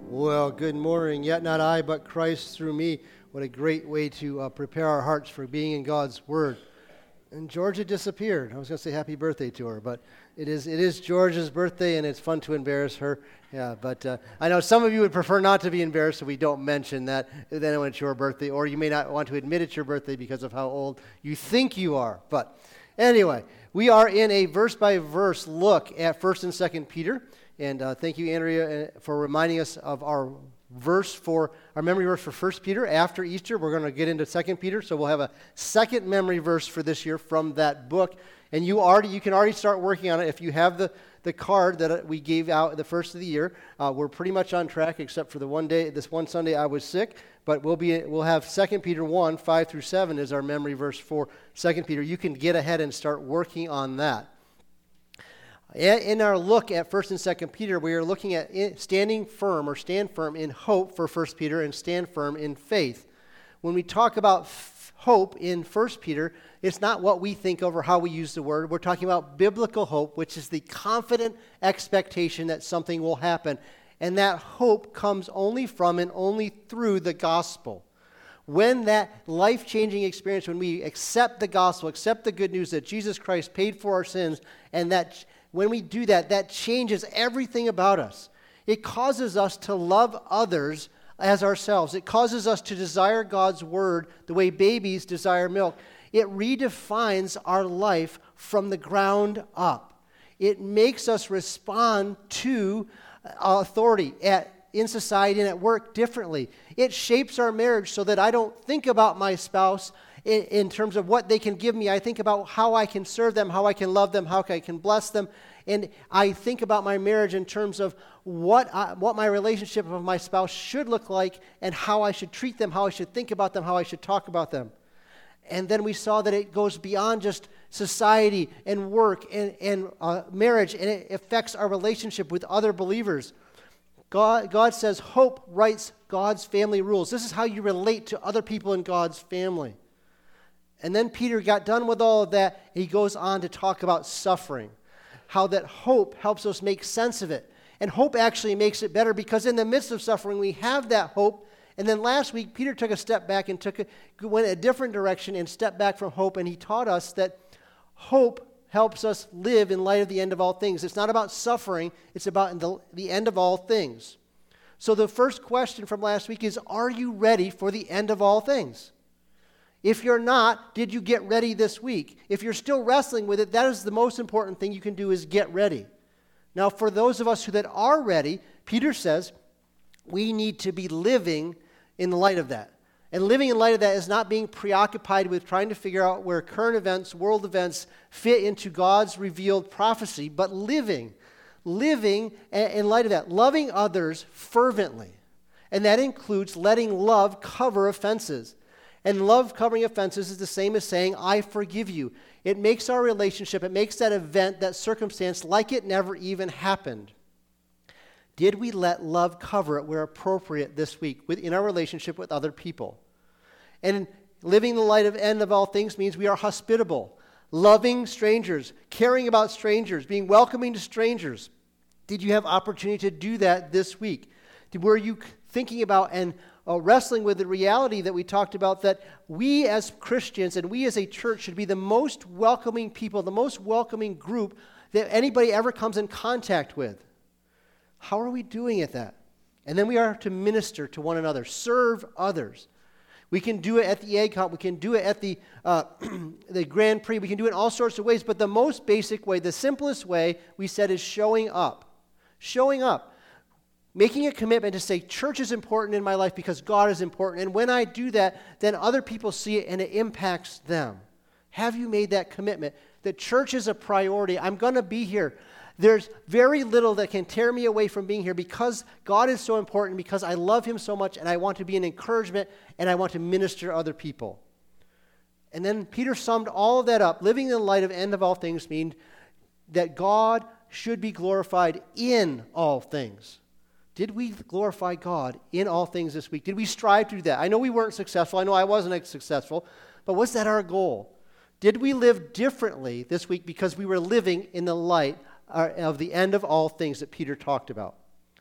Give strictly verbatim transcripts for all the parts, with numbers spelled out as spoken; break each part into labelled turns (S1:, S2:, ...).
S1: Well, good morning. Yet not I, but Christ through me. What a great way to uh, prepare our hearts for being in God's Word. And Georgia disappeared. I was going to say happy birthday to her, but it is it is Georgia's birthday, and it's fun to embarrass her. Yeah, but uh, I know some of you would prefer not to be embarrassed, so we don't mention that then when it's your birthday, or you may not want to admit it's your birthday because of how old you think you are. But anyway, we are in a verse-by-verse look at First and Second Peter. And uh, thank you, Andrea, for reminding us of our verse for, our memory verse for First Peter. After Easter, we're going to get into Second Peter, so we'll have a second memory verse for this year from that book. And you already, you can already start working on it. If you have the, the card that we gave out the first of the year, uh, we're pretty much on track, except for the one day, this one Sunday I was sick. But we'll be, we'll have Second Peter one, five through seven is our memory verse for Second Peter. You can get ahead and start working on that. In our look at First and Second Peter, we are looking at standing firm or stand firm in hope for First Peter and stand firm in faith. When we talk about f- hope in First Peter, it's not what we think of or how we use the word. We're talking about biblical hope, which is the confident expectation that something will happen. And that hope comes only from and only through the gospel. When that life-changing experience, when we accept the gospel, accept the good news that Jesus Christ paid for our sins, and that when we do that, that changes everything about us. It causes us to love others as ourselves. It causes us to desire God's word the way babies desire milk. It redefines our life from the ground up. It makes us respond to authority at in society and at work differently. It shapes our marriage so that I don't think about my spouse in, in terms of what they can give me. I think about how I can serve them, how I can love them, how I can bless them. And I think about my marriage in terms of what I, what my relationship with my spouse should look like and how I should treat them, how I should think about them, how I should talk about them. And then we saw that it goes beyond just society and work and, and uh, marriage, and it affects our relationship with other believers. God, God says hope writes God's family rules. This is how you relate to other people in God's family. And then Peter got done with all of that. He goes on to talk about suffering, how that hope helps us make sense of it. And hope actually makes it better because in the midst of suffering, we have that hope. And then last week, Peter took a step back and took a, went a different direction and stepped back from hope. And he taught us that hope helps us live in light of the end of all things. It's not about suffering. It's about the, the end of all things. So the first question from last week is, are you ready for the end of all things? If you're not, did you get ready this week? If you're still wrestling with it, that is the most important thing you can do is get ready. Now, for those of us who that are ready, Peter says we need to be living in the light of that. And living in light of that is not being preoccupied with trying to figure out where current events, world events fit into God's revealed prophecy, but living, living in light of that, loving others fervently. And that includes letting love cover offenses. And love covering offenses is the same as saying, I forgive you. It makes our relationship, it makes that event, that circumstance, like it never even happened. Did we let love cover it where appropriate this week in our relationship with other people? And living the light of end of all things means we are hospitable, loving strangers, caring about strangers, being welcoming to strangers. Did you have opportunity to do that this week? Were you thinking about and uh, wrestling with the reality that we talked about that we as Christians and we as a church should be the most welcoming people, the most welcoming group that anybody ever comes in contact with? How are we doing at that? And then we are to minister to one another, serve others. We can do it at the egg hunt. We can do it at the uh, the Grand Prix. We can do it in all sorts of ways. But the most basic way, the simplest way, we said, is showing up. Showing up. Making a commitment to say, church is important in my life because God is important. And when I do that, then other people see it and it impacts them. Have you made that commitment? That church is a priority. I'm going to be here. There's very little that can tear me away from being here because God is so important, because I love him so much and I want to be an encouragement and I want to minister to other people. And then Peter summed all of that up. Living in the light of end of all things means that God should be glorified in all things. Did we glorify God in all things this week? Did we strive to do that? I know we weren't successful. I know I wasn't successful. But was that our goal? Did we live differently this week because we were living in the light of the end of all things that Peter talked about?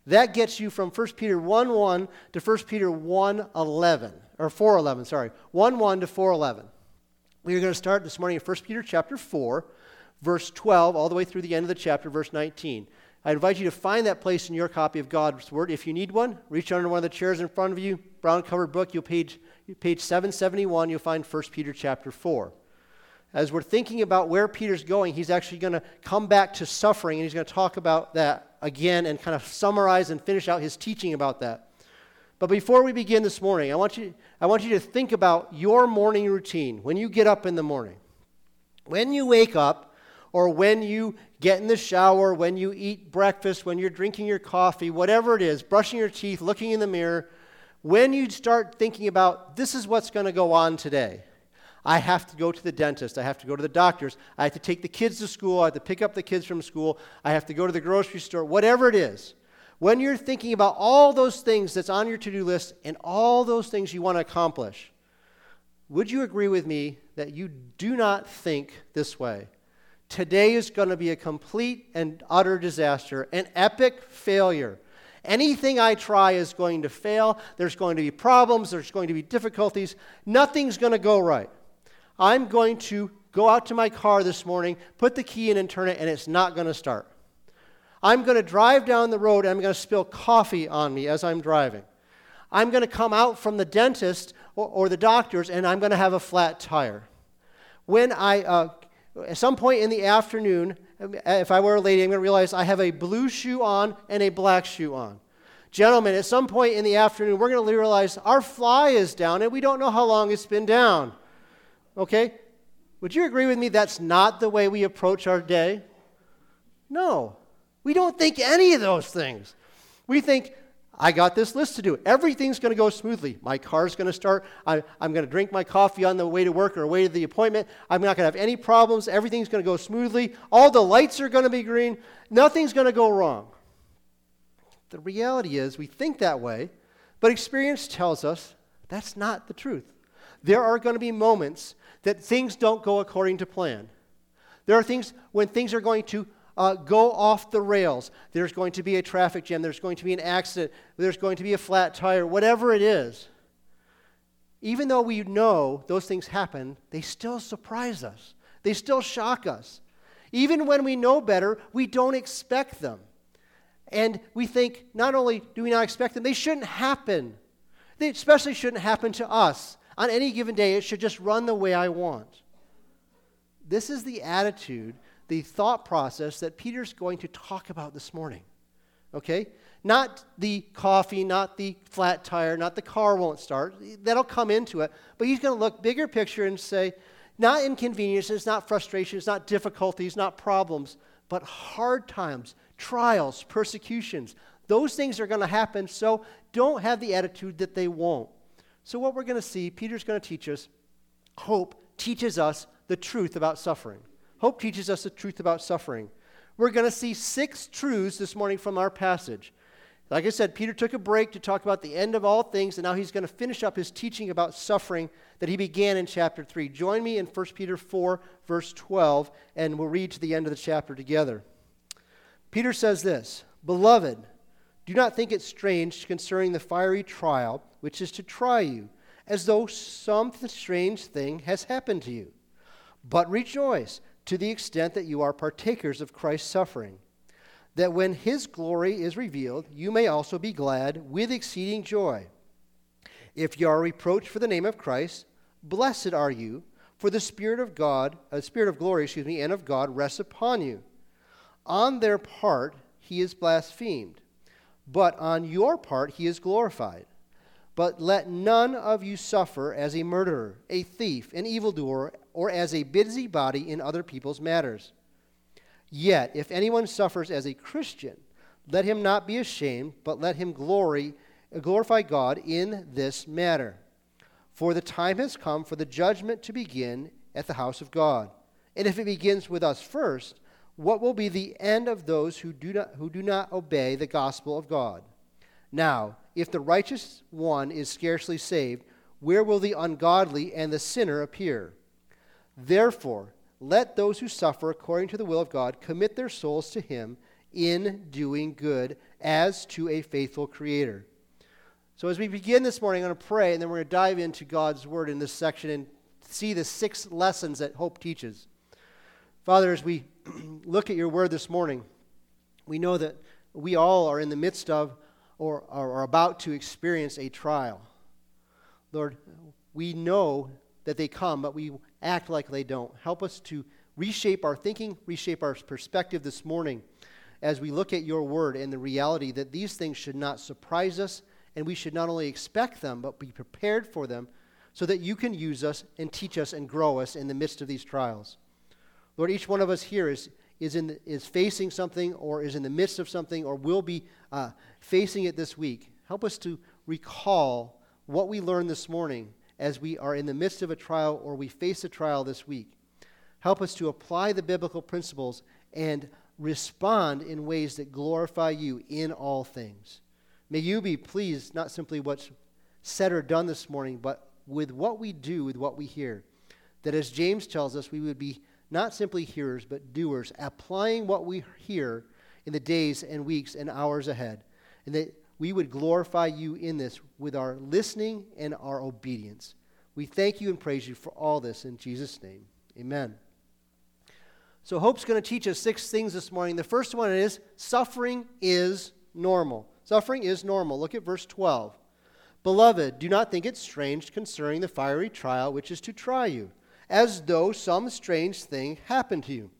S1: That gets you from First Peter one one to First Peter one eleven, or four eleven, sorry, one one to four eleven. We are going to start this morning in First Peter chapter four, verse twelve, all the way through the end of the chapter, verse nineteen. I invite you to find that place in your copy of God's Word. If you need one, reach under one of the chairs in front of you, brown-covered book, you'll page, page seven seventy-one, you'll find First Peter chapter four. As we're thinking about where Peter's going, he's actually going to come back to suffering, and he's going to talk about that again and kind of summarize and finish out his teaching about that. But before we begin this morning, I want you, I want you to think about your morning routine when you get up in the morning. When you wake up, or when you get in the shower, when you eat breakfast, when you're drinking your coffee, whatever it is, brushing your teeth, looking in the mirror, when you start thinking about, this is what's going to go on today. I have to go to the dentist. I have to go to the doctor's. I have to take the kids to school. I have to pick up the kids from school. I have to go to the grocery store, whatever it is. When you're thinking about all those things that's on your to-do list and all those things you want to accomplish, would you agree with me that you do not think this way? Today is going to be a complete and utter disaster, an epic failure. Anything I try is going to fail. There's going to be problems. There's going to be difficulties. Nothing's going to go right. I'm going to go out to my car this morning, put the key in and turn it, and it's not going to start. I'm going to drive down the road, and I'm going to spill coffee on me as I'm driving. I'm going to come out from the dentist or, or the doctor's, and I'm going to have a flat tire. When I... Uh, At some point in the afternoon, if I were a lady, I'm going to realize I have a blue shoe on and a black shoe on. Gentlemen, at some point in the afternoon, we're going to realize our fly is down and we don't know how long it's been down. Okay? Would you agree with me that's not the way we approach our day? No. We don't think any of those things. We think, I got this list to do. Everything's going to go smoothly. My car's going to start. I, I'm going to drink my coffee on the way to work or way to the appointment. I'm not going to have any problems. Everything's going to go smoothly. All the lights are going to be green. Nothing's going to go wrong. The reality is we think that way, but experience tells us that's not the truth. There are going to be moments that things don't go according to plan. There are things when things are going to Uh, go off the rails. There's going to be a traffic jam. There's going to be an accident. There's going to be a flat tire. Whatever it is, even though we know those things happen, they still surprise us. They still shock us. Even when we know better, we don't expect them. And we think, not only do we not expect them, they shouldn't happen. They especially shouldn't happen to us. On any given day, it should just run the way I want. This is the attitude, the thought process that Peter's going to talk about this morning, okay? Not the coffee, not the flat tire, not the car won't start. That'll come into it. But he's going to look bigger picture and say, not inconveniences, not frustrations, not difficulties, not problems, but hard times, trials, persecutions. Those things are going to happen, so don't have the attitude that they won't. So what we're going to see, Peter's going to teach us, hope teaches us the truth about suffering. Hope teaches us the truth about suffering. We're going to see six truths this morning from our passage. Like I said, Peter took a break to talk about the end of all things, and now he's going to finish up his teaching about suffering that he began in chapter three. Join me in First Peter four, verse twelve, and we'll read to the end of the chapter together. Peter says this, "Beloved, do not think it strange concerning the fiery trial which is to try you, as though some strange thing has happened to you. But rejoice, to the extent that you are partakers of Christ's suffering, that when his glory is revealed, you may also be glad with exceeding joy. If you are reproached for the name of Christ, blessed are you, for the Spirit of God, a uh, Spirit of glory, excuse me, and of God rests upon you. On their part he is blasphemed, but on your part he is glorified. But let none of you suffer as a murderer, a thief, an evildoer, or as a busybody in other people's matters. Yet, if anyone suffers as a Christian, let him not be ashamed, but let him glory, glorify God in this matter. For the time has come for the judgment to begin at the house of God. And if it begins with us first, what will be the end of those who do not, who do not obey the gospel of God? Now, if the righteous one is scarcely saved, where will the ungodly and the sinner appear? Therefore, let those who suffer according to the will of God commit their souls to him in doing good as to a faithful Creator. So as we begin this morning, I'm going to pray, and then we're going to dive into God's Word in this section and see the six lessons that hope teaches. Father, as we look at your Word this morning, we know that we all are in the midst of or are about to experience a trial. Lord, we know that they come, but we act like they don't. Help us to reshape our thinking, reshape our perspective this morning as we look at your Word and the reality that these things should not surprise us, and we should not only expect them, but be prepared for them so that you can use us and teach us and grow us in the midst of these trials. Lord, each one of us here is, is, in the, is facing something or is in the midst of something or will be uh, facing it this week. Help us to recall what we learned this morning as we are in the midst of a trial or we face a trial this week. Help us to apply the biblical principles and respond in ways that glorify you in all things. May you be pleased, not simply what's said or done this morning, but with what we do, with what we hear. That as James tells us, we would be not simply hearers, but doers, applying what we hear in the days and weeks and hours ahead. And that we would glorify you in this with our listening and our obedience. We thank you and praise you for all this in Jesus' name. Amen. So Hope's going to teach us six things this morning. The first one is suffering is normal. Suffering is normal. Look at verse twelve. Beloved, do not think it strange concerning the fiery trial which is to try you, as though some strange thing happened to you.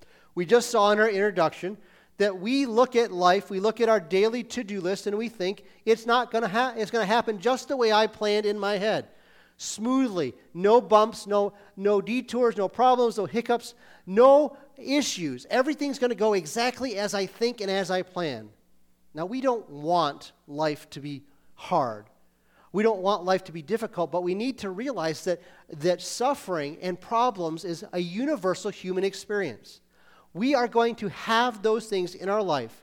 S1: We just saw in our introduction that we look at life, we look at our daily to-do list, and we think it's not going to ha- it's going to happen just the way I planned in my head. Smoothly, no bumps, no, no detours, no problems, no hiccups, no issues. Everything's going to go exactly as I think and as I plan. Now, we don't want life to be hard. We don't want life to be difficult, but we need to realize that, that suffering and problems is a universal human experience. We are going to have those things in our life.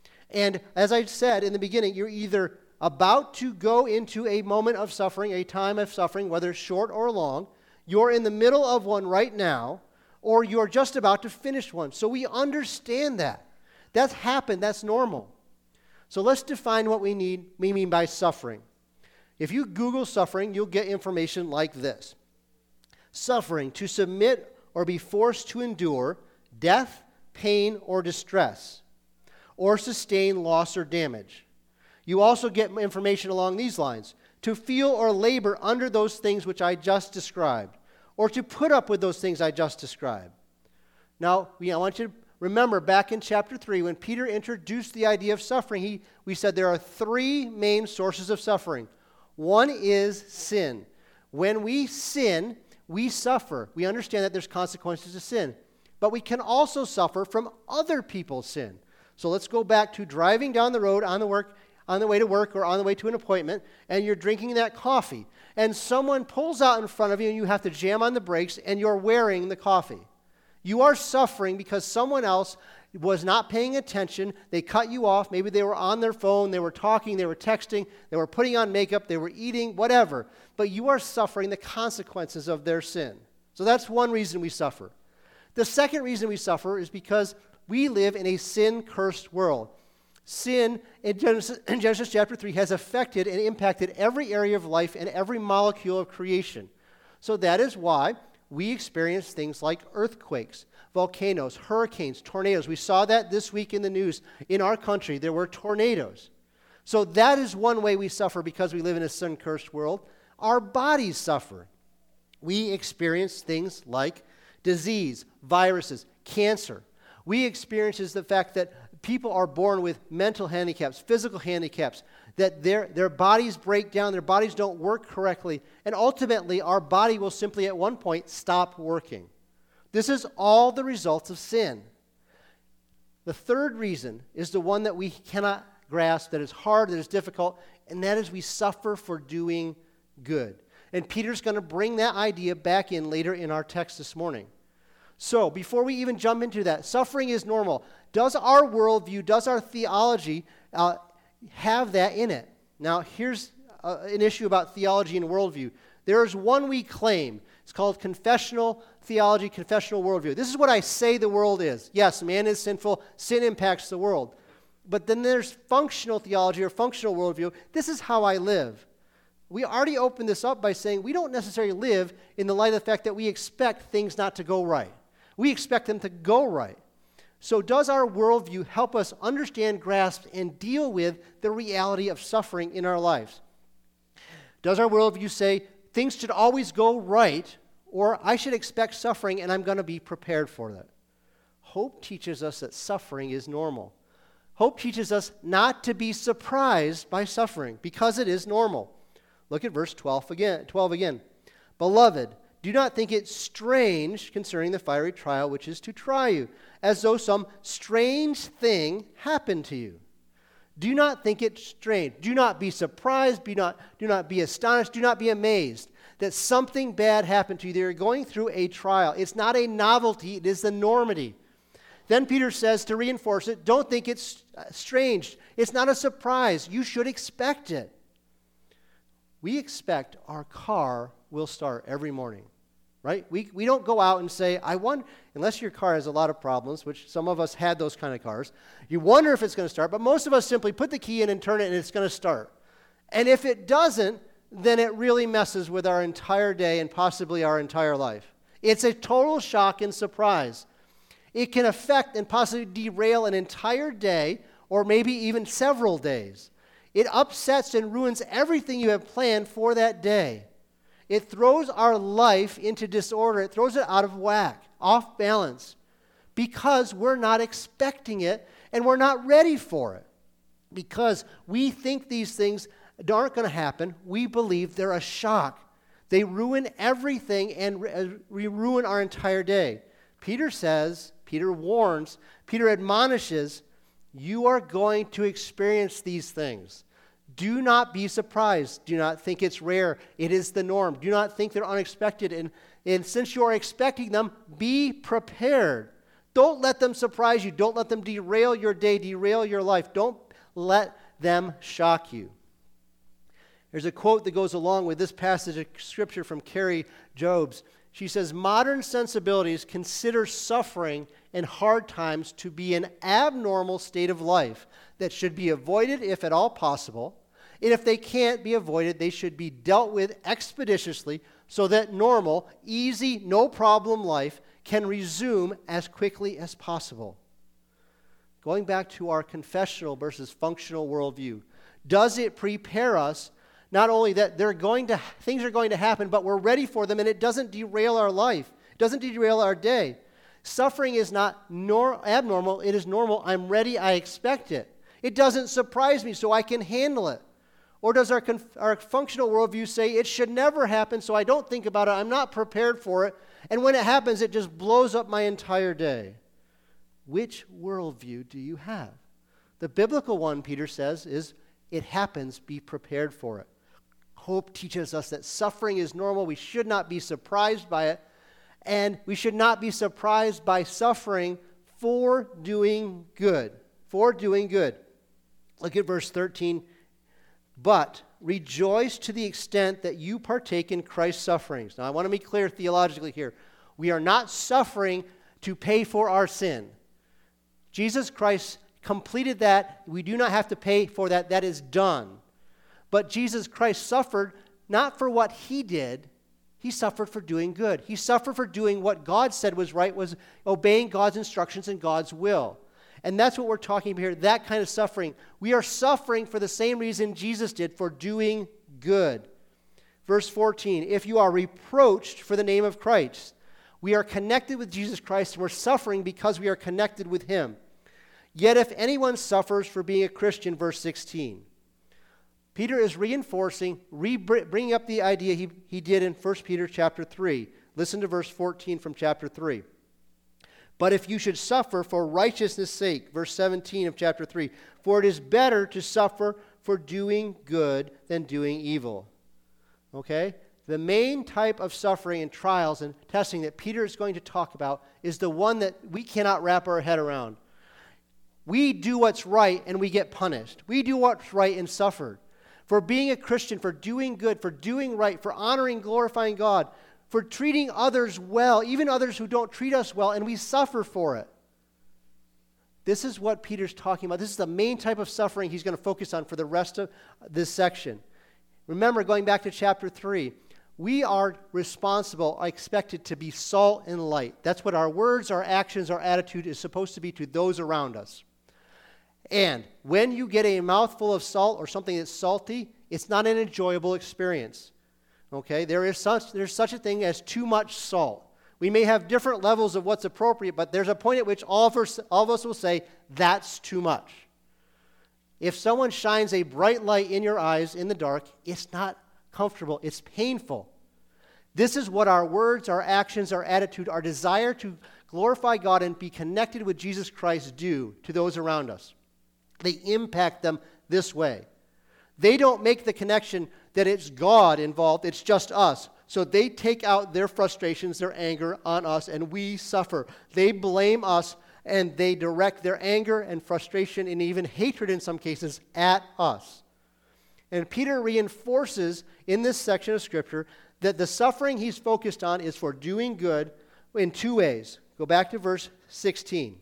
S1: And as I said in the beginning, you're either about to go into a moment of suffering, a time of suffering, whether short or long. You're in the middle of one right now, or you're just about to finish one. So we understand that. That's happened. That's normal. So let's define what we need, we mean by suffering. If you Google suffering, you'll get information like this. Suffering, to submit or be forced to endure death, pain, or distress, or sustain loss or damage. You also get information along these lines. To feel or labor under those things which I just described, or to put up with those things I just described. Now, I want you to remember back in chapter three, when Peter introduced the idea of suffering, he, we said there are three main sources of suffering. One is sin. When we sin, we suffer. We understand that there's consequences to sin. But we can also suffer from other people's sin. So let's go back to driving down the road on the work, on the way to work or on the way to an appointment, and you're drinking that coffee. And someone pulls out in front of you, and you have to jam on the brakes, and you're wearing the coffee. You are suffering because someone else was not paying attention. They cut you off. Maybe they were on their phone. They were talking. They were texting. They were putting on makeup. They were eating, whatever. But you are suffering the consequences of their sin. So that's one reason we suffer. The second reason we suffer is because we live in a sin-cursed world. Sin, in Genesis, in Genesis chapter three, has affected and impacted every area of life and every molecule of creation. So that is why we experience things like earthquakes, volcanoes, hurricanes, tornadoes. We saw that this week in the news. In our country, there were tornadoes. So that is one way we suffer because we live in a sin-cursed world. Our bodies suffer. We experience things like disease, viruses, cancer. We experience the fact that people are born with mental handicaps, physical handicaps, that their, their bodies break down, their bodies don't work correctly, and ultimately our body will simply at one point stop working. This is all the results of sin. The third reason is the one that we cannot grasp, that is hard, that is difficult, and that is we suffer for doing good. And Peter's going to bring that idea back in later in our text this morning. So, before we even jump into that, suffering is normal. Does our worldview, does our theology uh, have that in it? Now, here's uh, an issue about theology and worldview. There is one we claim. It's called confessional theology, confessional worldview. This is what I say the world is. Yes, man is sinful. Sin impacts the world. But then there's functional theology or functional worldview. This is how I live. We already opened this up by saying we don't necessarily live in the light of the fact that we expect things not to go right. We expect them to go right. So does our worldview help us understand, grasp, and deal with the reality of suffering in our lives? Does our worldview say things should always go right, or I should expect suffering and I'm going to be prepared for that? Hope teaches us that suffering is normal. Hope teaches us not to be surprised by suffering because it is normal. Look at verse twelve again. twelve again. Beloved, do not think it strange concerning the fiery trial which is to try you, as though some strange thing happened to you. Do not think it strange. Do not be surprised. Be not, do not be astonished. Do not be amazed that something bad happened to you. They're going through a trial. It's not a novelty. It is the normity. Then Peter says to reinforce it, don't think it's strange. It's not a surprise. You should expect it. We expect our car will start every morning, right? We we don't go out and say, I wonder, unless your car has a lot of problems, which some of us had those kind of cars, you wonder if it's going to start, but most of us simply put the key in and turn it and it's going to start. And if it doesn't, then it really messes with our entire day and possibly our entire life. It's a total shock and surprise. It can affect and possibly derail an entire day or maybe even several days. It upsets and ruins everything you have planned for that day. It throws our life into disorder. It throws it out of whack, off balance, because we're not expecting it and we're not ready for it. Because we think these things aren't going to happen, we believe they're a shock. They ruin everything and we ruin our entire day. Peter says, Peter warns, Peter admonishes, you are going to experience these things. Do not be surprised. Do not think it's rare. It is the norm. Do not think they're unexpected. And, and since you are expecting them, be prepared. Don't let them surprise you. Don't let them derail your day, derail your life. Don't let them shock you. There's a quote that goes along with this passage of Scripture from Carrie Jobes. She says, modern sensibilities consider suffering and hard times to be an abnormal state of life that should be avoided if at all possible. And if they can't be avoided, they should be dealt with expeditiously so that normal, easy, no problem life can resume as quickly as possible. Going back to our confessional versus functional worldview, does it prepare us not only that they're going to things are going to happen, but we're ready for them and it doesn't derail our life, it doesn't derail our day? Suffering is not nor- abnormal, it is normal. I'm ready, I expect it. It doesn't surprise me, so I can handle it. Or does our, conf- our functional worldview say it should never happen, so I don't think about it, I'm not prepared for it, and when it happens, it just blows up my entire day? Which worldview do you have? The biblical one, Peter says, is it happens, be prepared for it. Hope teaches us that suffering is normal. We should not be surprised by it, and we should not be surprised by suffering for doing good. For doing good. Look at verse thirteen. But rejoice to the extent that you partake in Christ's sufferings. Now, I want to be clear theologically here. We are not suffering to pay for our sin. Jesus Christ completed that. We do not have to pay for that. That is done. But Jesus Christ suffered not for what he did. He suffered for doing good. He suffered for doing what God said was right, was obeying God's instructions and God's will. And that's what we're talking about here, that kind of suffering. We are suffering for the same reason Jesus did, for doing good. Verse fourteen, if you are reproached for the name of Christ, we are connected with Jesus Christ and we're suffering because we are connected with him. Yet if anyone suffers for being a Christian, verse sixteen, Peter is reinforcing, re- bringing up the idea he, he did in First Peter chapter three. Listen to verse fourteen from chapter three. But if you should suffer for righteousness' sake, verse seventeen of chapter three, for it is better to suffer for doing good than doing evil. Okay? The main type of suffering and trials and testing that Peter is going to talk about is the one that we cannot wrap our head around. We do what's right and we get punished. We do what's right and suffered. For being a Christian, for doing good, for doing right, for honoring, glorifying God, for treating others well, even others who don't treat us well, and we suffer for it. This is what Peter's talking about. This is the main type of suffering he's going to focus on for the rest of this section. Remember, going back to chapter three, we are responsible, are expected to be salt and light. That's what our words, our actions, our attitude is supposed to be to those around us. And when you get a mouthful of salt or something that's salty, it's not an enjoyable experience. Okay? There is such, there's such a thing as too much salt. We may have different levels of what's appropriate, but there's a point at which all of us, all of us will say, that's too much. If someone shines a bright light in your eyes in the dark, it's not comfortable. It's painful. This is what our words, our actions, our attitude, our desire to glorify God and be connected with Jesus Christ do to those around us. They impact them this way. They don't make the connection that it's God involved, it's just us. So they take out their frustrations, their anger on us, and we suffer. They blame us, and they direct their anger and frustration and even hatred in some cases at us. And Peter reinforces in this section of Scripture that the suffering he's focused on is for doing good in two ways. Go back to verse sixteen.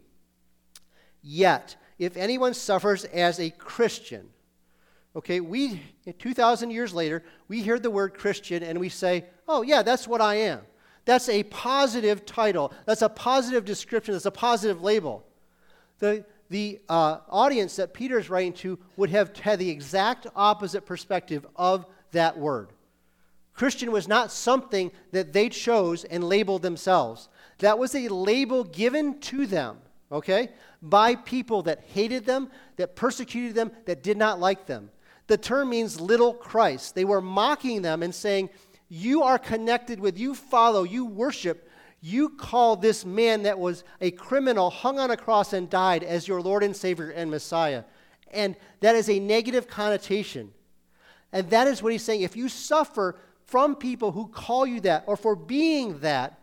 S1: Yet, if anyone suffers as a Christian, okay, we, two thousand years later, we hear the word Christian and we say, oh yeah, that's what I am. That's a positive title. That's a positive description. That's a positive label. The, the uh, audience that Peter is writing to would have had the exact opposite perspective of that word. Christian was not something that they chose and labeled themselves. That was a label given to them, okay, by people that hated them, that persecuted them, that did not like them. The term means little Christ. They were mocking them and saying, you are connected with, you follow, you worship, you call this man that was a criminal, hung on a cross and died as your Lord and Savior and Messiah. And that is a negative connotation. And that is what he's saying. If you suffer from people who call you that or for being that,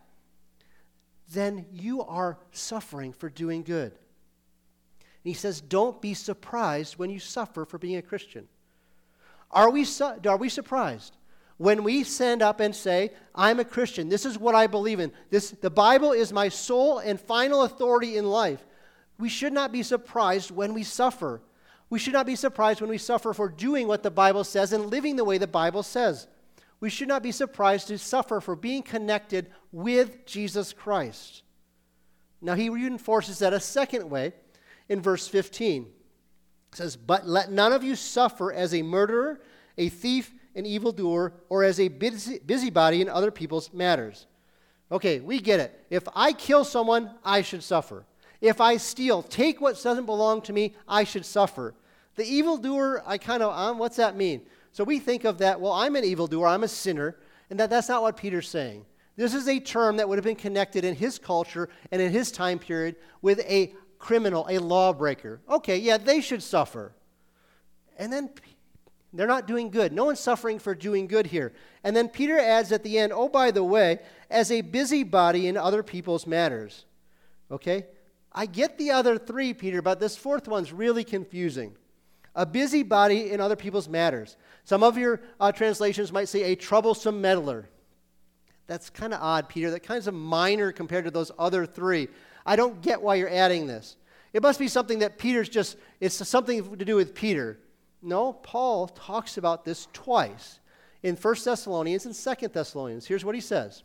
S1: then you are suffering for doing good. And he says, don't be surprised when you suffer for being a Christian. Are we, su- are we surprised when we stand up and say, I'm a Christian, this is what I believe in, this, the Bible is my sole and final authority in life? We should not be surprised when we suffer. We should not be surprised when we suffer for doing what the Bible says and living the way the Bible says. We should not be surprised to suffer for being connected with Jesus Christ. Now he reinforces that a second way in verse fifteen. It says, but let none of you suffer as a murderer, a thief, an evildoer, or as a busy, busybody in other people's matters. Okay, we get it. If I kill someone, I should suffer. If I steal, take what doesn't belong to me, I should suffer. The evildoer, I kind of, um, what's that mean? So we think of that, well, I'm an evildoer, I'm a sinner, and that, that's not what Peter's saying. This is a term that would have been connected in his culture and in his time period with a criminal, a lawbreaker. Okay, yeah, they should suffer. And then they're not doing good. No one's suffering for doing good here. And then Peter adds at the end, oh, by the way, as a busybody in other people's matters. Okay? I get the other three, Peter, but this fourth one's really confusing. A busybody in other people's matters. Some of your uh, translations might say a troublesome meddler. That's kind of odd, Peter. That kind of minor compared to those other three. I don't get why you're adding this. It must be something that Peter's just, it's something to do with Peter. No, Paul talks about this twice in First Thessalonians and Second Thessalonians. Here's what he says.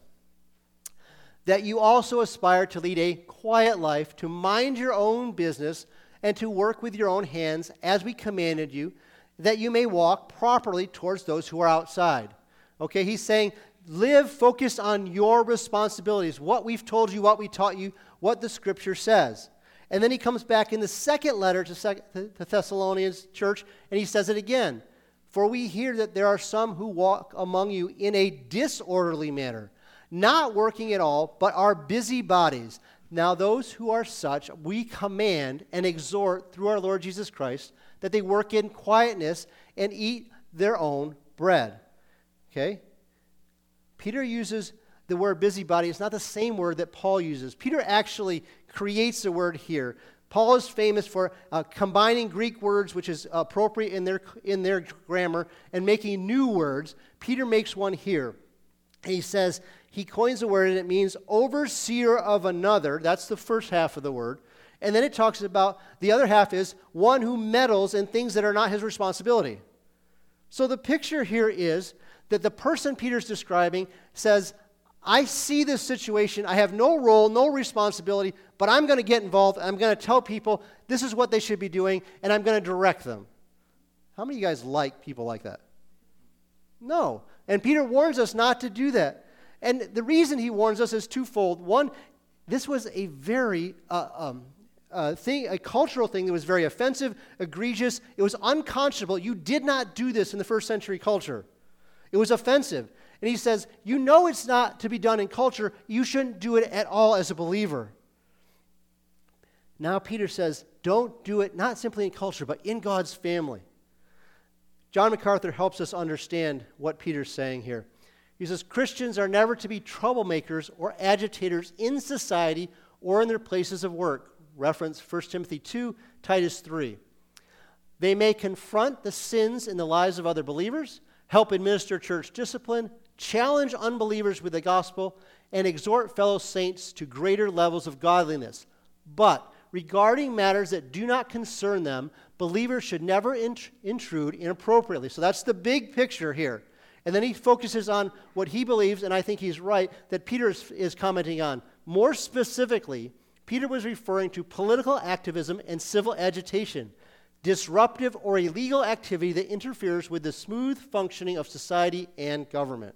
S1: That you also aspire to lead a quiet life, to mind your own business, and to work with your own hands as we commanded you, that you may walk properly towards those who are outside. Okay, he's saying, live focused on your responsibilities, what we've told you, what we taught you, what the Scripture says. And then he comes back in the second letter to the Thessalonians church, and he says it again. For we hear that there are some who walk among you in a disorderly manner, not working at all, but are busybodies. Now those who are such, we command and exhort through our Lord Jesus Christ that they work in quietness and eat their own bread. Okay? Peter uses the word busybody. It's not the same word that Paul uses. Peter actually creates the word here. Paul is famous for uh, combining Greek words, which is appropriate in their, in their grammar, and making new words. Peter makes one here. he says, he coins a word and it means overseer of another. That's the first half of the word. And then it talks about, the other half is one who meddles in things that are not his responsibility. So the picture here is that the person Peter's describing says, I see this situation, I have no role, no responsibility, but I'm going to get involved, I'm going to tell people this is what they should be doing, and I'm going to direct them. How many of you guys like people like that? No. And Peter warns us not to do that. And the reason he warns us is twofold. One, this was a very uh, um, uh, thing, a cultural thing that was very offensive, egregious. It was unconscionable. You did not do this in the first century culture. It was offensive. And he says, you know it's not to be done in culture. You shouldn't do it at all as a believer. Now Peter says, don't do it not simply in culture, but in God's family. John MacArthur helps us understand what Peter's saying here. He says, Christians are never to be troublemakers or agitators in society or in their places of work. Reference First Timothy two, Titus three. They may confront the sins in the lives of other believers, help administer church discipline, challenge unbelievers with the gospel, and exhort fellow saints to greater levels of godliness. But regarding matters that do not concern them, believers should never int- intrude inappropriately. So that's the big picture here. And then he focuses on what he believes, and I think he's right, that Peter is, is commenting on. More specifically, Peter was referring to political activism and civil agitation, disruptive or illegal activity that interferes with the smooth functioning of society and government.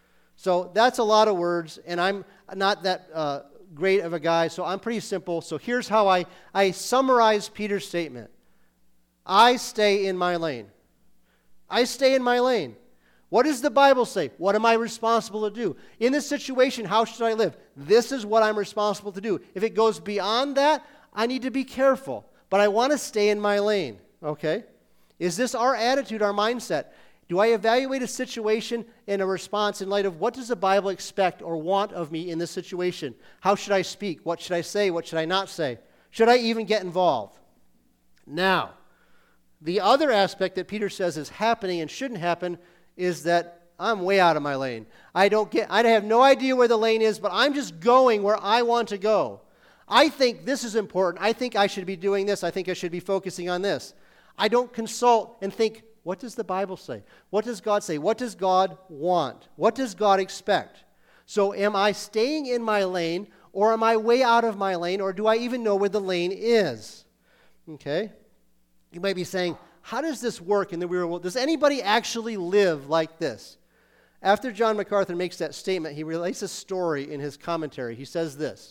S1: So that's a lot of words, and I'm not that uh, great of a guy, so I'm pretty simple. So here's how I, I summarize Peter's statement. I stay in my lane. I stay in my lane. What does the Bible say? What am I responsible to do? In this situation, how should I live? This is what I'm responsible to do. If it goes beyond that, I need to be careful. But I want to stay in my lane, okay? Is this our attitude, our mindset? Do I evaluate a situation and a response in light of what does the Bible expect or want of me in this situation? How should I speak? What should I say? What should I not say? Should I even get involved? Now, the other aspect that Peter says is happening and shouldn't happen is that I'm way out of my lane. I don't get, I have no idea where the lane is, but I'm just going where I want to go. I think this is important. I think I should be doing this. I think I should be focusing on this. I don't consult and think, what does the Bible say? What does God say? What does God want? What does God expect? So am I staying in my lane, or am I way out of my lane, or do I even know where the lane is? Okay? You might be saying, how does this work in the real world? Does anybody actually live like this? After John MacArthur makes that statement, he relates a story in his commentary. He says this,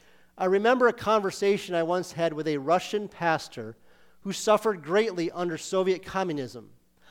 S1: I remember a conversation I once had with a Russian pastor who suffered greatly under Soviet communism.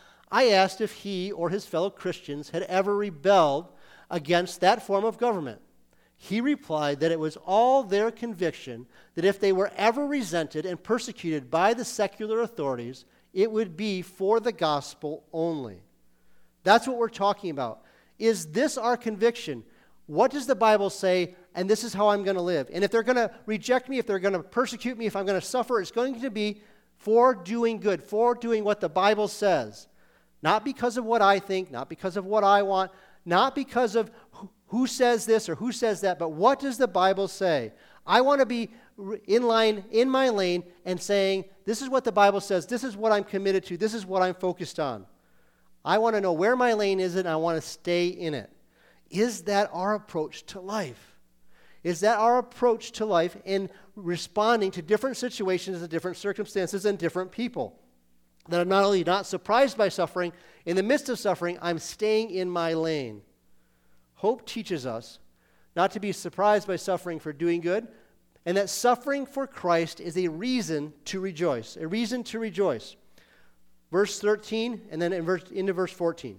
S1: I asked if he or his fellow Christians had ever rebelled against that form of government. He replied that it was all their conviction that if they were ever resented and persecuted by the secular authorities, it would be for the gospel only. That's what we're talking about. Is this our conviction? What does the Bible say? And this is how I'm going to live. And if they're going to reject me, if they're going to persecute me, if I'm going to suffer, it's going to be for doing good, for doing what the Bible says. Not because of what I think, not because of what I want, not because of who says this or who says that, but what does the Bible say? I want to be in line, in my lane, and saying, this is what the Bible says, this is what I'm committed to, this is what I'm focused on. I want to know where my lane is, and I want to stay in it. Is that our approach to life? Is that our approach to life in responding to different situations and different circumstances and different people? That I'm not only not surprised by suffering, in the midst of suffering, I'm staying in my lane. Hope teaches us not to be surprised by suffering for doing good, and that suffering for Christ is a reason to rejoice, a reason to rejoice. Verse thirteen, and then in verse, into verse fourteen.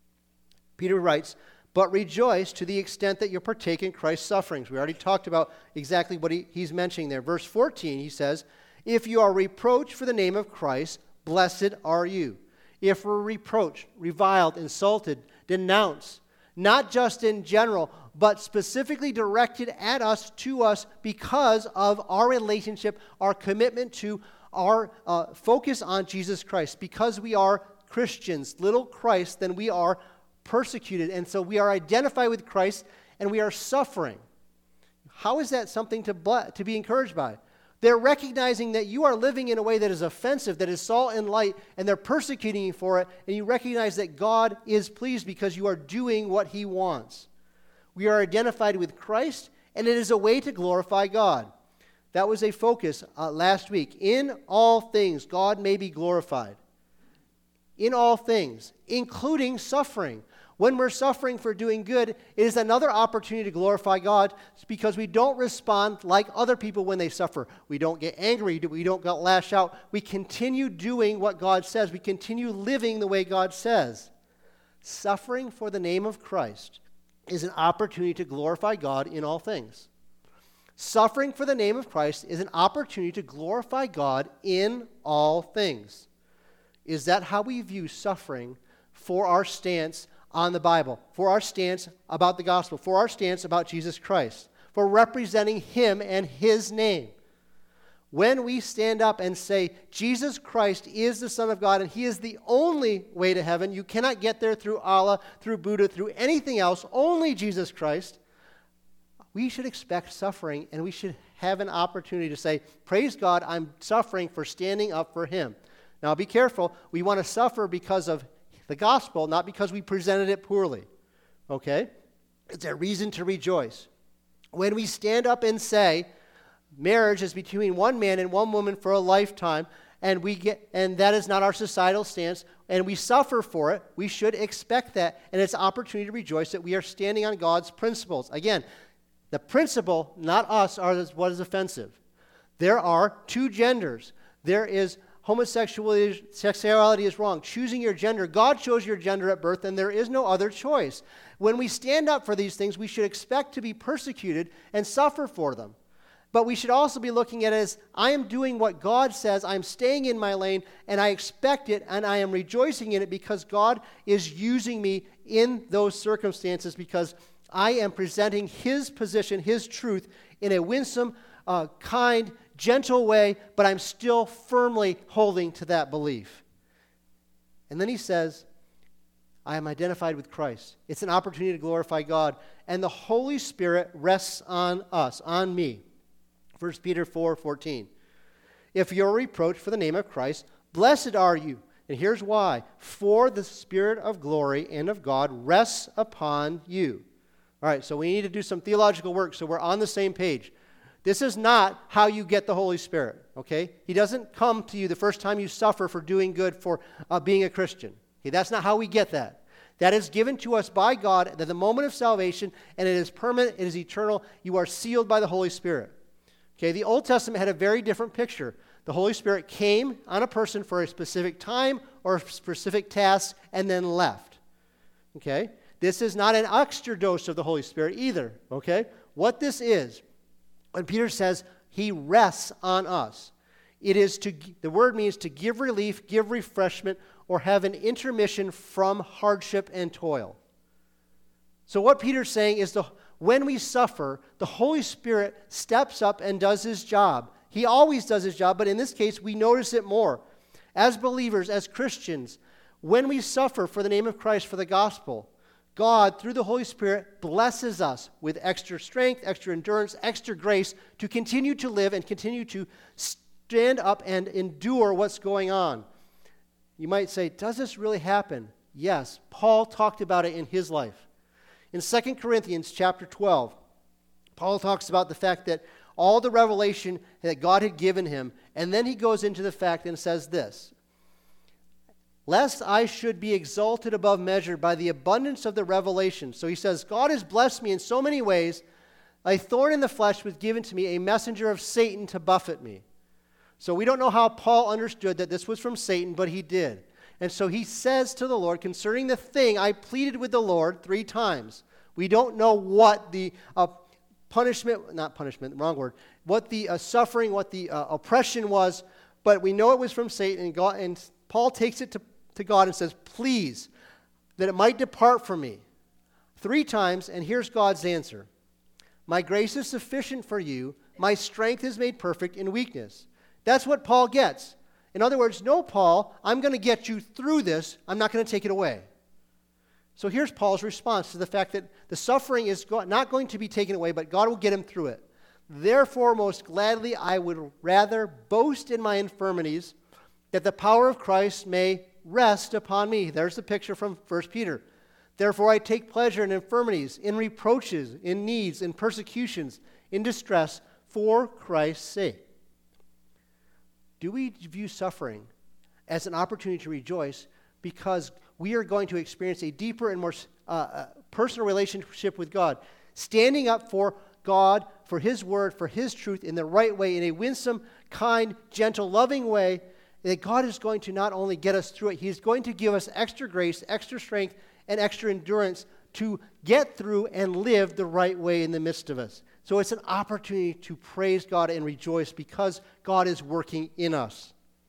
S1: Peter writes, but rejoice to the extent that you partake in Christ's sufferings. We already talked about exactly what he, he's mentioning there. Verse fourteen, he says, if you are reproached for the name of Christ, blessed are you. If we're reproached, reviled, insulted, denounced, not just in general, but specifically directed at us, to us, because of our relationship, our commitment to our uh, focus on Jesus Christ. Because we are Christians, little Christ, then we are persecuted, and so we are identified with Christ, and we are suffering. How is that something to, ble- to be encouraged by? They're recognizing that you are living in a way that is offensive, that is salt and light, and they're persecuting you for it, and you recognize that God is pleased because you are doing what he wants. We are identified with Christ, and it is a way to glorify God. That was a focus uh, last week. In all things, God may be glorified. In all things, including suffering. When we're suffering for doing good, it is another opportunity to glorify God because we don't respond like other people when they suffer. We don't get angry. We don't get lash out. We continue doing what God says. We continue living the way God says. Suffering for the name of Christ is an opportunity to glorify God in all things. Suffering for the name of Christ is an opportunity to glorify God in all things. Is that how we view suffering for our stance on the Bible, for our stance about the gospel, for our stance about Jesus Christ, for representing him and his name? When we stand up and say, Jesus Christ is the Son of God and he is the only way to heaven, you cannot get there through Allah, through Buddha, through anything else, only Jesus Christ, we should expect suffering, and we should have an opportunity to say, praise God, I'm suffering for standing up for him. Now be careful, we want to suffer because of the gospel, not because we presented it poorly. Okay? It's a reason to rejoice. When we stand up and say, marriage is between one man and one woman for a lifetime, and we get and that is not our societal stance, and we suffer for it, we should expect that, and it's an opportunity to rejoice that we are standing on God's principles. Again, the principle, not us, are what is offensive. There are two genders. There is homosexuality, sexuality is wrong. Choosing your gender, God chose your gender at birth, and there is no other choice. When we stand up for these things, we should expect to be persecuted and suffer for them. But we should also be looking at it as, I am doing what God says, I'm staying in my lane, and I expect it, and I am rejoicing in it because God is using me in those circumstances because I am presenting his position, his truth, in a winsome, uh, kind, gentle way, but I'm still firmly holding to that belief. And then he says, I am identified with Christ. It's an opportunity to glorify God, and the Holy Spirit rests on us, on me. First Peter four fourteen. If you're reproached for the name of Christ, blessed are you. And here's why. For the Spirit of glory and of God rests upon you. All right, so we need to do some theological work so we're on the same page. This is not how you get the Holy Spirit, okay? He doesn't come to you the first time you suffer for doing good, for uh, being a Christian. Okay, that's not how we get that. That is given to us by God at the moment of salvation, and it is permanent, it is eternal. You are sealed by the Holy Spirit. Okay, the Old Testament had a very different picture. The Holy Spirit came on a person for a specific time or a specific task and then left. Okay? This is not an extra dose of the Holy Spirit either. Okay? What this is, when Peter says he rests on us, it is to, the word means to give relief, give refreshment, or have an intermission from hardship and toil. So what Peter's saying is the when we suffer, the Holy Spirit steps up and does his job. He always does his job, but in this case, we notice it more. As believers, as Christians, when we suffer for the name of Christ, for the gospel, God, through the Holy Spirit, blesses us with extra strength, extra endurance, extra grace to continue to live and continue to stand up and endure what's going on. You might say, does this really happen? Yes, Paul talked about it in his life. In Second Corinthians chapter twelve, Paul talks about the fact that all the revelation that God had given him, and then he goes into the fact and says this, lest I should be exalted above measure by the abundance of the revelation. So he says, God has blessed me in so many ways, a thorn in the flesh was given to me, a messenger of Satan to buffet me. So we don't know how Paul understood that this was from Satan, but he did. And so he says to the Lord, concerning the thing I pleaded with the Lord three times. We don't know what the uh, punishment, not punishment, wrong word, what the uh, suffering, what the uh, oppression was, but we know it was from Satan, and, God, and Paul takes it to, to God and says, please, that it might depart from me. Three times, and here's God's answer. My grace is sufficient for you, my strength is made perfect in weakness. That's what Paul gets. In other words, no, Paul, I'm going to get you through this. I'm not going to take it away. So here's Paul's response to the fact that the suffering is go- not going to be taken away, but God will get him through it. Therefore, most gladly, I would rather boast in my infirmities, that the power of Christ may rest upon me. There's the picture from First Peter. Therefore, I take pleasure in infirmities, in reproaches, in needs, in persecutions, in distress, for Christ's sake. Do we view suffering as an opportunity to rejoice because we are going to experience a deeper and more uh, uh, personal relationship with God, standing up for God, for His word, for His truth in the right way, in a winsome, kind, gentle, loving way, that God is going to not only get us through it, He's going to give us extra grace, extra strength, and extra endurance to get through and live the right way in the midst of us. So it's an opportunity to praise God and rejoice because God is working in us.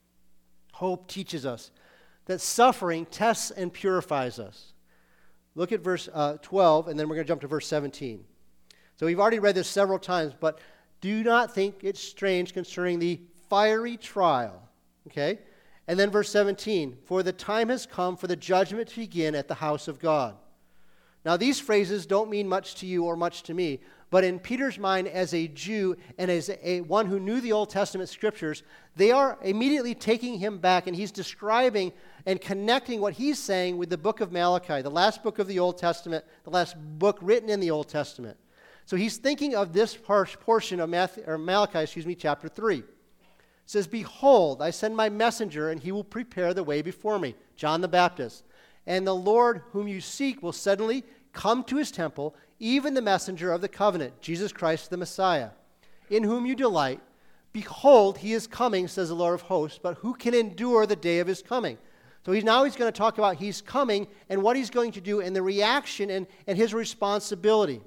S1: Hope teaches us that suffering tests and purifies us. Look at verse uh, twelve, and then we're going to jump to verse seventeen. So we've already read this several times, but do not think it's strange concerning the fiery trial. Okay? And then verse seventeen, for the time has come for the judgment to begin at the house of God. Now these phrases don't mean much to you or much to me, but in Peter's mind as a Jew and as a one who knew the Old Testament scriptures, they are immediately taking him back, and he's describing and connecting what he's saying with the book of Malachi, the last book of the Old Testament, the last book written in the Old Testament. So he's thinking of this portion of Matthew, or Malachi, excuse me, chapter three. It says, behold, I send my messenger, and he will prepare the way before me, John the Baptist. And the Lord whom you seek will suddenly come to his temple, even the messenger of the covenant, Jesus Christ the Messiah, in whom you delight. Behold, he is coming, says the Lord of hosts, but who can endure the day of his coming? So he's now he's going to talk about he's coming and what he's going to do and the reaction and, and his responsibility.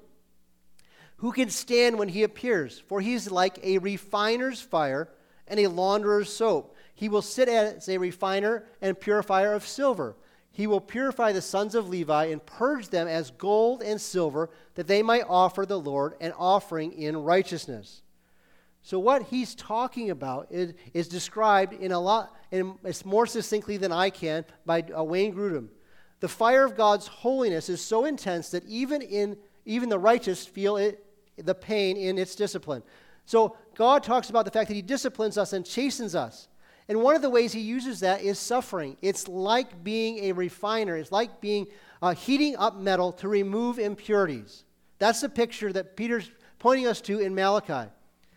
S1: Who can stand when he appears? For he's like a refiner's fire and a launderer's soap. He will sit as a refiner and purifier of silver. He will purify the sons of Levi and purge them as gold and silver, that they might offer the Lord an offering in righteousness. So what he's talking about is, is described in a lot, and it's more succinctly than I can, by uh, Wayne Grudem. The fire of God's holiness is so intense that even in even the righteous feel it, the pain in its discipline. So God talks about the fact that he disciplines us and chastens us. And one of the ways he uses that is suffering. It's like being a refiner. It's like being uh, heating up metal to remove impurities. That's the picture that Peter's pointing us to in Malachi.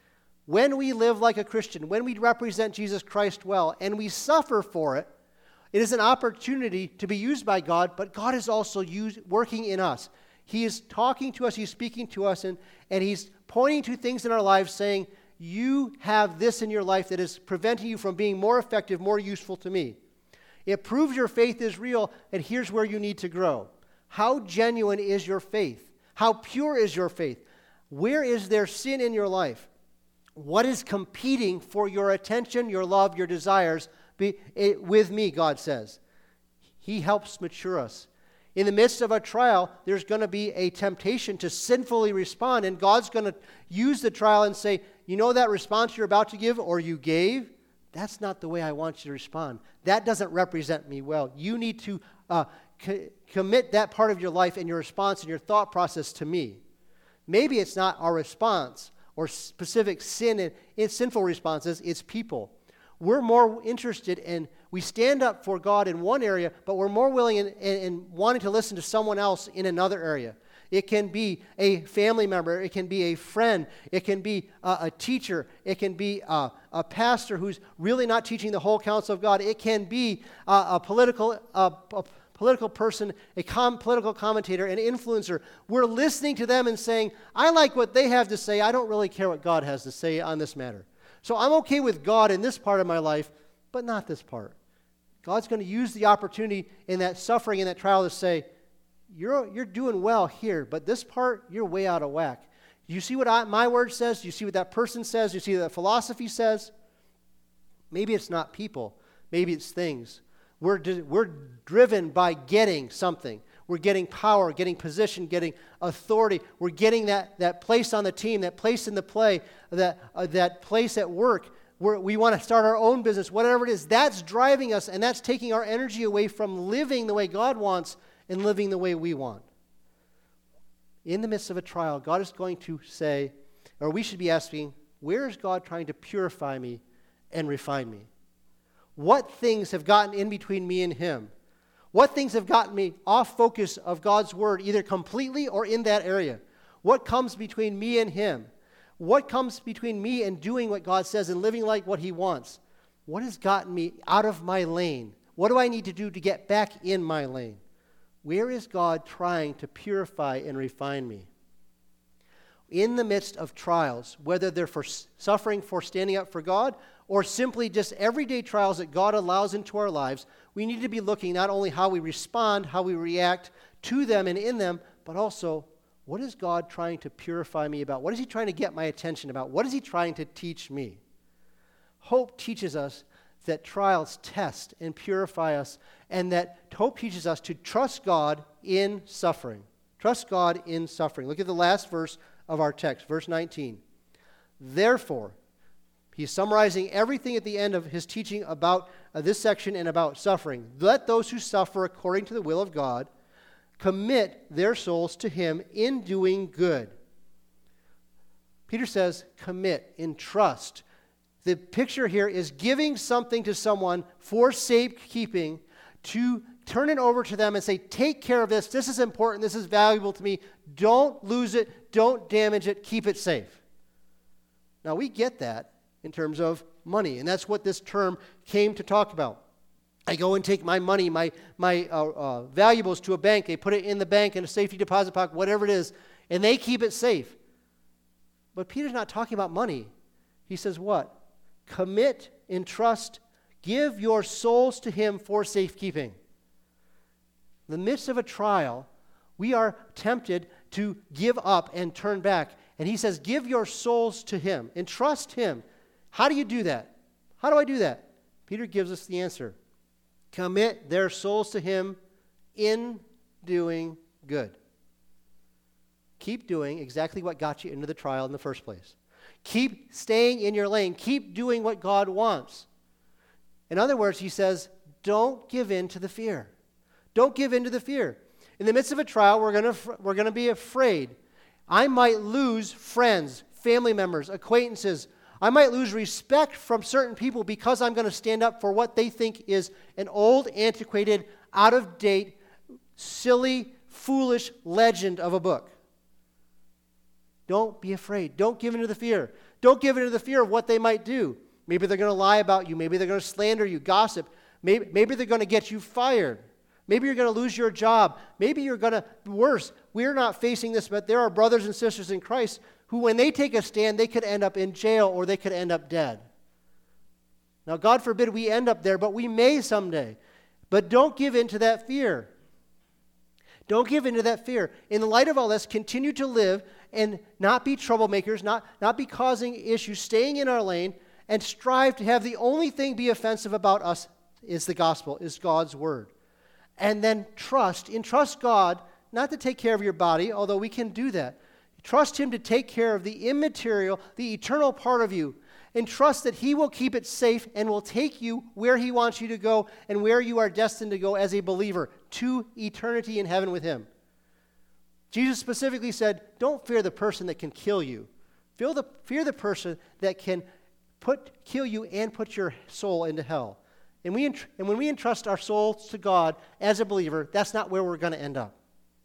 S1: When we live like a Christian, when we represent Jesus Christ well, and we suffer for it, it is an opportunity to be used by God, but God is also use, working in us. He is talking to us, he's speaking to us, and, and he's pointing to things in our lives saying, you have this in your life that is preventing you from being more effective, more useful to me. It proves your faith is real, and here's where you need to grow. How genuine is your faith? How pure is your faith? Where is there sin in your life? What is competing for your attention, your love, your desires be, it, with me, God says. He helps mature us. In the midst of a trial, there's going to be a temptation to sinfully respond, and God's going to use the trial and say, you know that response you're about to give or you gave? That's not the way I want you to respond. That doesn't represent me well. You need to uh, co- commit that part of your life and your response and your thought process to me. Maybe it's not our response or specific sin and, and sinful responses, it's people. We're more interested in, we stand up for God in one area, but we're more willing in, in, in wanting to listen to someone else in another area. It can be a family member. It can be a friend. It can be a, a teacher. It can be a, a pastor who's really not teaching the whole counsel of God. It can be a, a political a, a political person, a com- political commentator, an influencer. We're listening to them and saying, I like what they have to say. I don't really care what God has to say on this matter. So I'm okay with God in this part of my life, but not this part. God's going to use the opportunity in that suffering, in that trial to say, You're, you're doing well here, but this part, you're way out of whack. You see what I, my word says? You see what that person says? You see what that philosophy says? Maybe it's not people. Maybe it's things. We're, we're driven by getting something. We're getting power, getting position, getting authority. We're getting that, that place on the team, that place in the play, that, uh, that place at work. We're, we want to start our own business, whatever it is. That's driving us, and that's taking our energy away from living the way God wants and living the way we want. In the midst of a trial, God is going to say, or we should be asking, where is God trying to purify me and refine me? What things have gotten in between me and Him? What things have gotten me off focus of God's Word, either completely or in that area? What comes between me and Him? What comes between me and doing what God says and living like what He wants? What has gotten me out of my lane? What do I need to do to get back in my lane? Where is God trying to purify and refine me? In the midst of trials, whether they're for suffering for standing up for God or simply just everyday trials that God allows into our lives, we need to be looking not only how we respond, how we react to them and in them, but also what is God trying to purify me about? What is He trying to get my attention about? What is He trying to teach me? Hope teaches us that trials test and purify us, and that hope teaches us to trust God in suffering. Trust God in suffering. Look at the last verse of our text, verse nineteen. Therefore, he's summarizing everything at the end of his teaching about uh, this section and about suffering. Let those who suffer according to the will of God commit their souls to Him in doing good. Peter says, commit, entrust. The picture here is giving something to someone for safekeeping, to turn it over to them and say, take care of this. This is important. This is valuable to me. Don't lose it. Don't damage it. Keep it safe. Now, we get that in terms of money, and that's what this term came to talk about. I go and take my money, my, my uh, uh, valuables to a bank. They put it in the bank in a safety deposit box, whatever it is, and they keep it safe. But Peter's not talking about money. He says what? Commit, entrust, give your souls to Him for safekeeping. In the midst of a trial, we are tempted to give up and turn back. And he says, give your souls to Him, entrust Him. How do you do that? How do I do that? Peter gives us the answer. Commit their souls to Him in doing good. Keep doing exactly what got you into the trial in the first place. Keep staying in your lane. Keep doing what God wants. In other words, he says, don't give in to the fear. Don't give in to the fear. In the midst of a trial, we're going to we're going to be afraid. I might lose friends, family members, acquaintances. I might lose respect from certain people because I'm going to stand up for what they think is an old, antiquated, out-of-date, silly, foolish legend of a book. Don't be afraid. Don't give in to the fear. Don't give in to the fear of what they might do. Maybe they're going to lie about you. Maybe they're going to slander you, gossip. Maybe, maybe they're going to get you fired. Maybe you're going to lose your job. Maybe you're going to, worse, we're not facing this, but there are brothers and sisters in Christ who, when they take a stand, they could end up in jail or they could end up dead. Now, God forbid we end up there, but we may someday. But don't give in to that fear. Don't give in to that fear. In the light of all this, continue to live and not be troublemakers, not, not be causing issues, staying in our lane, and strive to have the only thing be offensive about us is the gospel, is God's word. And then trust, entrust God not to take care of your body, although we can do that. Trust Him to take care of the immaterial, the eternal part of you. And trust that He will keep it safe and will take you where He wants you to go and where you are destined to go as a believer, to eternity in heaven with Him. Jesus specifically said, don't fear the person that can kill you. Fear the, fear the person that can put kill you and put your soul into hell. And, we, and when we entrust our souls to God as a believer, that's not where we're going to end up.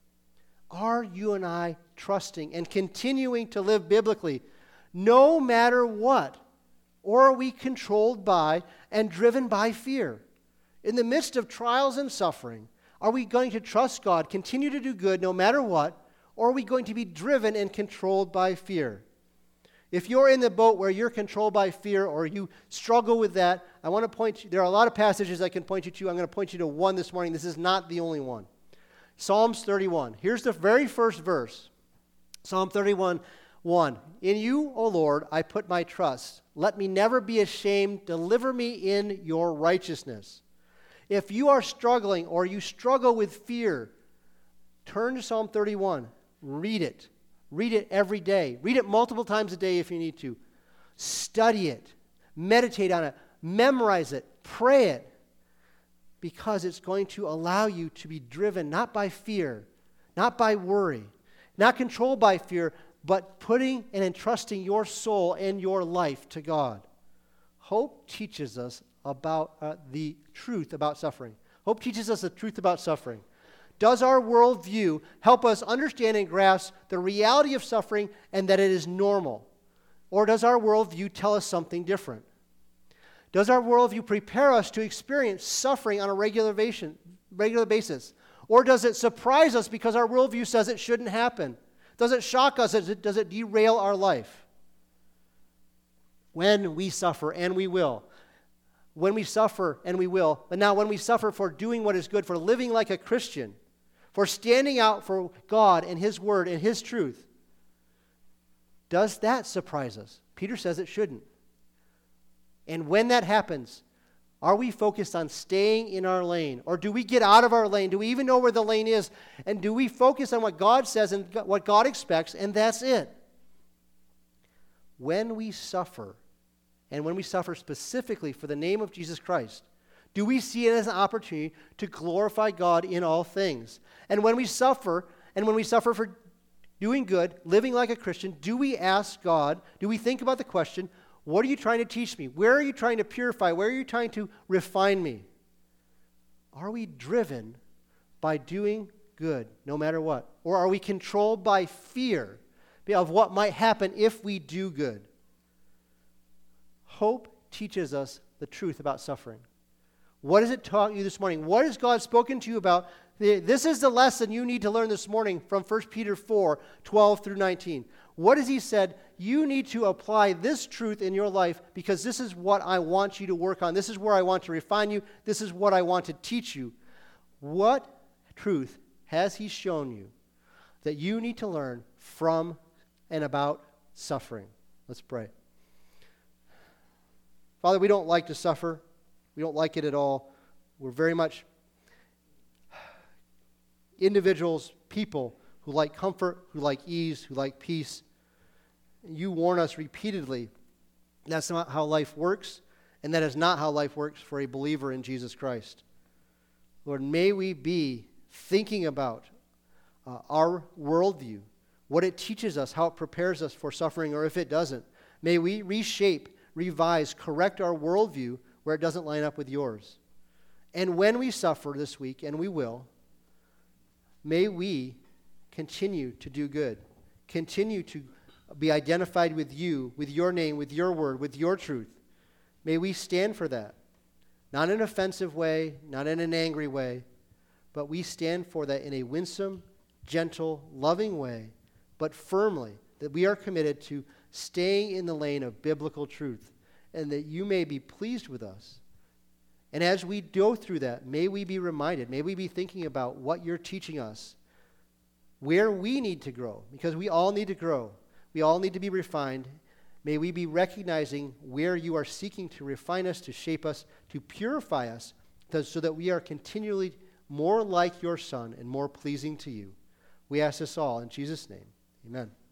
S1: Are you and I trusting and continuing to live biblically no matter what? Or are we controlled by and driven by fear? In the midst of trials and suffering, are we going to trust God, continue to do good no matter what, or are we going to be driven and controlled by fear? If you're in the boat where you're controlled by fear or you struggle with that, I want to point you, there are a lot of passages I can point you to. I'm going to point you to one this morning. This is not the only one. Psalms thirty-one. Here's the very first verse. Psalm thirty-one, one. In you, O Lord, I put my trust. Let me never be ashamed. Deliver me in your righteousness. If you are struggling or you struggle with fear, turn to Psalm thirty-one. Read it. Read it every day. Read it multiple times a day if you need to. Study it. Meditate on it. Memorize it. Pray it. because it's going to allow you to be driven not by fear, not by worry, not controlled by fear, but putting and entrusting your soul and your life to God. Hope teaches us about uh, the truth about suffering. Hope teaches us the truth about suffering. Does our worldview help us understand and grasp the reality of suffering and that it is normal? Or does our worldview tell us something different? Does our worldview prepare us to experience suffering on a regular basis, regular basis? Or does it surprise us because our worldview says it shouldn't happen? Does it shock us? Does it, does it derail our life? When we suffer, and we will. When we suffer, and we will. But now when we suffer for doing what is good, for living like a Christian, for standing out for God and His Word and His truth, does that surprise us? Peter says it shouldn't. And when that happens, are we focused on staying in our lane? Or do we get out of our lane? Do we even know where the lane is? And do we focus on what God says and what God expects, and that's it? When we suffer, and when we suffer specifically for the name of Jesus Christ, do we see it as an opportunity to glorify God in all things? And when we suffer, and when we suffer for doing good, living like a Christian, do we ask God, do we think about the question, what are you trying to teach me? Where are you trying to purify? Where are you trying to refine me? Are we driven by doing good no matter what? Or are we controlled by fear of what might happen if we do good? Hope teaches us the truth about suffering. What has it taught you this morning? What has God spoken to you about? This is the lesson you need to learn this morning from First Peter four, twelve through nineteen. What has he said? You need to apply this truth in your life because this is what I want you to work on. This is where I want to refine you. This is what I want to teach you. What truth has he shown you that you need to learn from and about suffering? Let's pray. Father, we don't like to suffer. We don't like it at all. We're very much individuals, people who like comfort, who like ease, who like peace. You warn us repeatedly that's not how life works, and that is not how life works for a believer in Jesus Christ. Lord, may we be thinking about uh, our worldview, what it teaches us, how it prepares us for suffering, or if it doesn't. May we reshape, revise, correct our worldview where it doesn't line up with yours. And when we suffer this week, and we will, may we continue to do good, continue to be identified with you, with your name, with your word, with your truth. May we stand for that, not in an offensive way, not in an angry way, but we stand for that in a winsome, gentle, loving way, but firmly, that we are committed to staying in the lane of biblical truth, and that you may be pleased with us. And as we go through that, may we be reminded, may we be thinking about what you're teaching us, where we need to grow, because we all need to grow. We all need to be refined. May we be recognizing where you are seeking to refine us, to shape us, to purify us, so that we are continually more like your Son and more pleasing to you. We ask this all in Jesus' name. Amen.